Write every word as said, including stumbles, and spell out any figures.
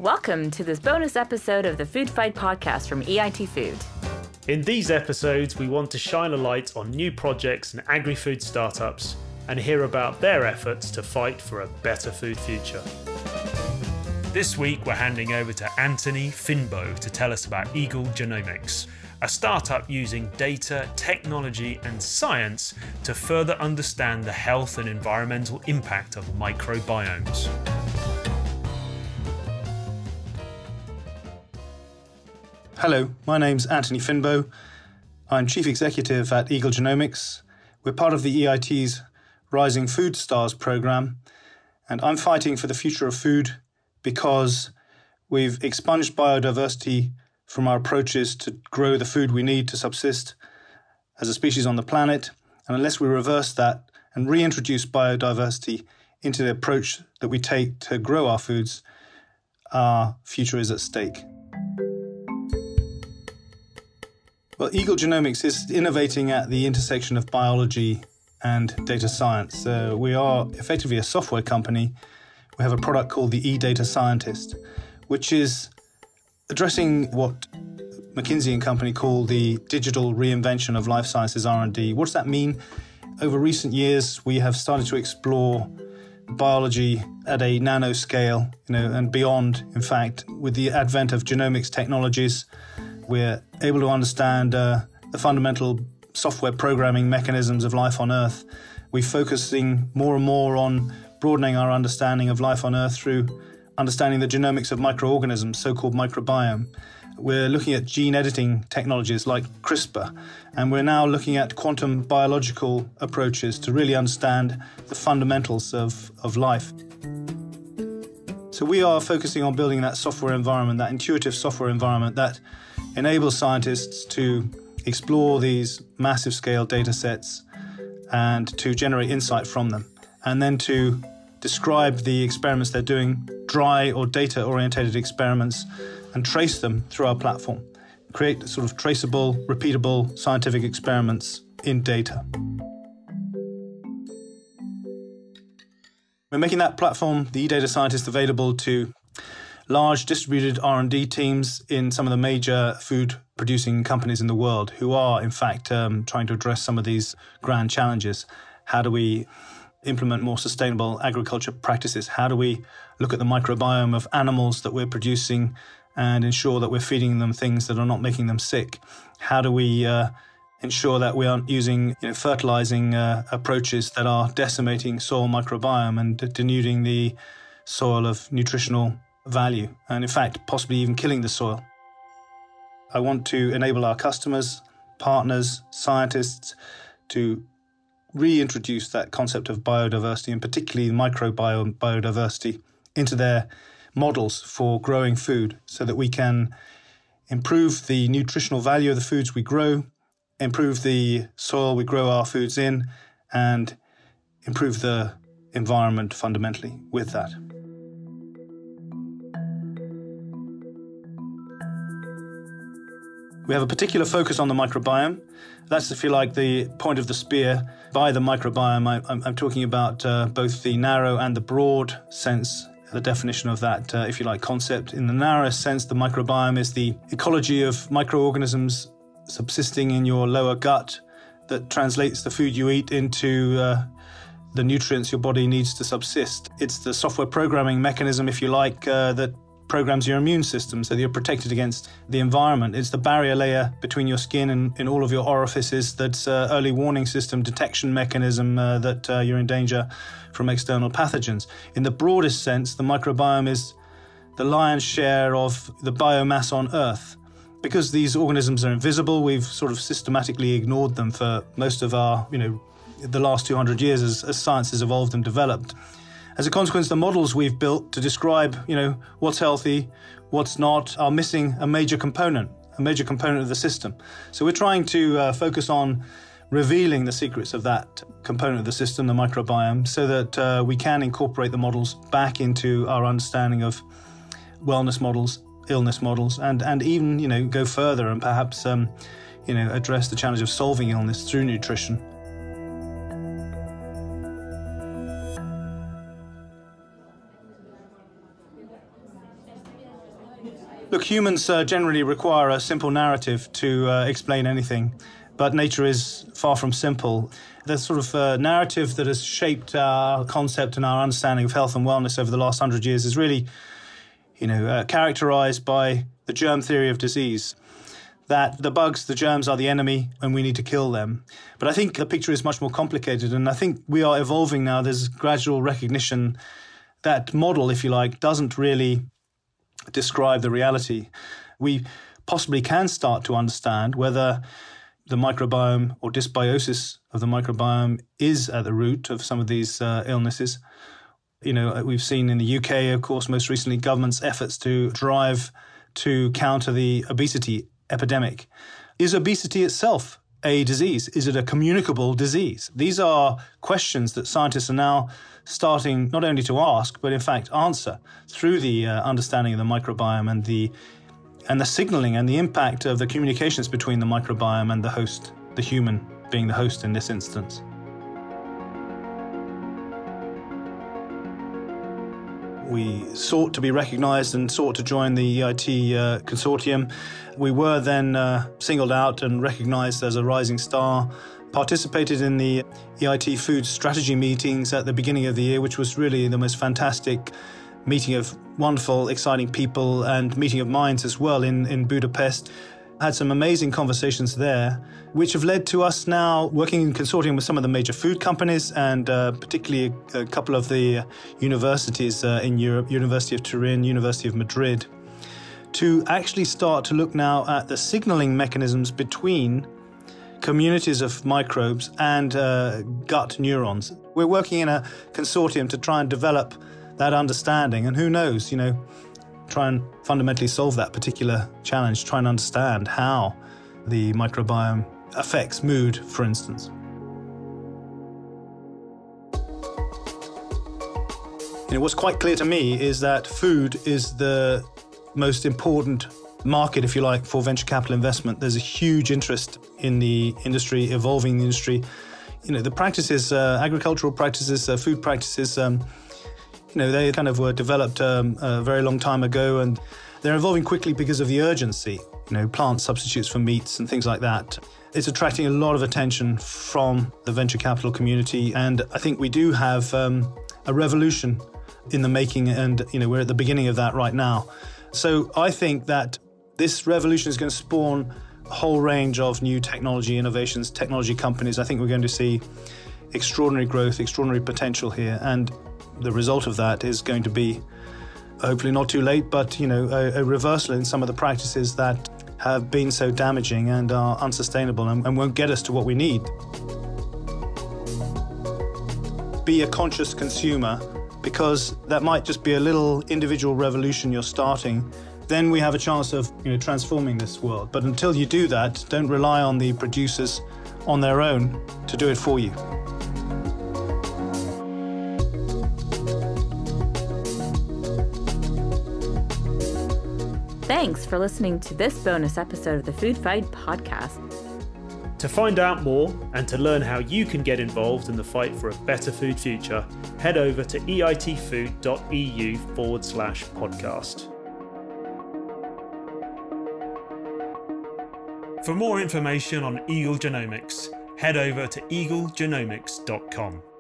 Welcome to this bonus episode of the Food Fight podcast from E I T Food. In these episodes, we want to shine a light on new projects and agri-food startups and hear about their efforts to fight for a better food future. This week, we're handing over to Anthony Finbo to tell us about Eagle Genomics, a startup using data, technology, and science to further understand the health and environmental impact of microbiomes. Hello, my name's Anthony Finbo. I'm Chief Executive at Eagle Genomics. We're part of the E I T's Rising Food Stars program, and I'm fighting for the future of food because we've expunged biodiversity from our approaches to grow the food we need to subsist as a species on the planet. And unless we reverse that and reintroduce biodiversity into the approach that we take to grow our foods, our future is at stake. Well, Eagle Genomics is innovating at the intersection of biology and data science. Uh, we are effectively a software company. We have a product called the eData Scientist, which is addressing what McKinsey and Company call the digital reinvention of life sciences R and D. What does that mean? Over recent years, we have started to explore biology at a nanoscale, you know, and beyond. In fact, with the advent of genomics technologies, we're able to understand uh, the fundamental software programming mechanisms of life on Earth. We're focusing more and more on broadening our understanding of life on Earth through understanding the genomics of microorganisms, so-called microbiome. We're looking at gene editing technologies like CRISPR, and we're now looking at quantum biological approaches to really understand the fundamentals of, of life. So we are focusing on building that software environment, that intuitive software environment that enables scientists to explore these massive scale data sets and to generate insight from them, and then to describe the experiments they're doing, dry or data-oriented experiments, and trace them through our platform. Create sort of traceable, repeatable scientific experiments in data. We're making that platform, the eData Scientist, available to large distributed R and D teams in some of the major food producing companies in the world who are, in fact, um, trying to address some of these grand challenges. How do we implement more sustainable agriculture practices? How do we look at the microbiome of animals that we're producing and ensure that we're feeding them things that are not making them sick? How do we uh, ensure that we aren't using you know, fertilizing uh, approaches that are decimating soil microbiome and denuding the soil of nutritional value, and in fact, possibly even killing the soil? I want to enable our customers, partners, scientists to reintroduce that concept of biodiversity, and particularly microbiome biodiversity, into their models for growing food so that we can improve the nutritional value of the foods we grow, improve the soil we grow our foods in, and improve the environment fundamentally with that. We have a particular focus on the microbiome. That's, if you like, the point of the spear. By the microbiome, I, I'm, I'm talking about uh, both the narrow and the broad sense, the definition of that, uh, if you like, concept. In the narrowest sense, the microbiome is the ecology of microorganisms subsisting in your lower gut that translates the food you eat into uh, the nutrients your body needs to subsist. It's the software programming mechanism, if you like, uh, that programs your immune system so that you're protected against the environment. It's the barrier layer between your skin and in all of your orifices that's uh, early warning system, detection mechanism uh, that uh, you're in danger from external pathogens. In the broadest sense, the microbiome is the lion's share of the biomass on Earth. Because these organisms are invisible, we've sort of systematically ignored them for most of our, you know, the last two hundred years as, as science has evolved and developed. As a consequence, the models we've built to describe, you know, what's healthy, what's not, are missing a major component, a major component of the system. So we're trying to uh, focus on revealing the secrets of that component of the system, the microbiome, so that uh, we can incorporate the models back into our understanding of wellness models, illness models, and, and even, you know, go further and perhaps, um, you know, address the challenge of solving illness through nutrition. Look, humans uh, generally require a simple narrative to uh, explain anything, but nature is far from simple. The sort of uh, narrative that has shaped our concept and our understanding of health and wellness over the last hundred years is really, you know, uh, characterized by the germ theory of disease, that the bugs, the germs are the enemy and we need to kill them. But I think the picture is much more complicated, and I think we are evolving now. There's gradual recognition that model, if you like, doesn't really describe the reality. We possibly can start to understand whether the microbiome or dysbiosis of the microbiome is at the root of some of these uh, illnesses. You know, we've seen in the U K, of course, most recently, government's efforts to drive to counter the obesity epidemic. Is obesity itself a disease? Is it a communicable disease? These are questions that scientists are now starting not only to ask, but in fact answer through the uh, understanding of the microbiome and the and the signaling and the impact of the communications between the microbiome and the host, the human being the host in this instance. We sought to be recognised and sought to join the E I T uh, consortium. We were then uh, singled out and recognised as a rising star, participated in the E I T food strategy meetings at the beginning of the year, which was really the most fantastic meeting of wonderful, exciting people and meeting of minds as well in, in Budapest. Had some amazing conversations there, which have led to us now working in consortium with some of the major food companies and uh, particularly a, a couple of the universities uh, in Europe, University of Turin, University of Madrid, to actually start to look now at the signaling mechanisms between communities of microbes and uh, gut neurons. We're working in a consortium to try and develop that understanding, and who knows, you know, try and fundamentally solve that particular challenge, try and understand how the microbiome affects mood, for instance. You know, what's quite clear to me is that food is the most important market, if you like, for venture capital investment. There's a huge interest in the industry, evolving the industry. You know, the practices, uh, agricultural practices, uh, food practices, um, You know, they kind of were developed um, a very long time ago, and they're evolving quickly because of the urgency. You know, plant substitutes for meats and things like that. It's attracting a lot of attention from the venture capital community, and I think we do have um, a revolution in the making, and you know, we're at the beginning of that right now. So I think that this revolution is going to spawn a whole range of new technology innovations, technology companies. I think we're going to see extraordinary growth, extraordinary potential here, and the result of that is going to be, hopefully not too late, but you know, a, a reversal in some of the practices that have been so damaging and are unsustainable and, and won't get us to what we need. Be a conscious consumer, because that might just be a little individual revolution you're starting. Then we have a chance of, you know, transforming this world. But until you do that, don't rely on the producers on their own to do it for you. Thanks for listening to this bonus episode of the Food Fight Podcast. To find out more and to learn how you can get involved in the fight for a better food future, head over to eitfood.eu forward slash podcast. For more information on Eagle Genomics, head over to eagle genomics dot com.